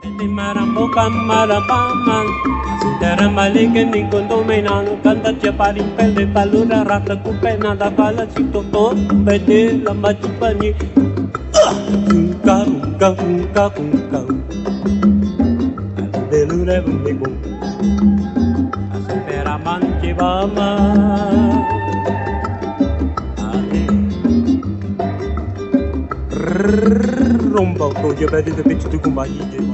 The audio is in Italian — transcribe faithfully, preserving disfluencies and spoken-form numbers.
Maramboca marabaman Sintera malike ni condomenano Cantacia parimpelle talura rata cupena da bala cito to Bete la macipani Unca unca unca unca Delure vunico Sintera manchivama Romba ko je bedi de bichu tu kumbayi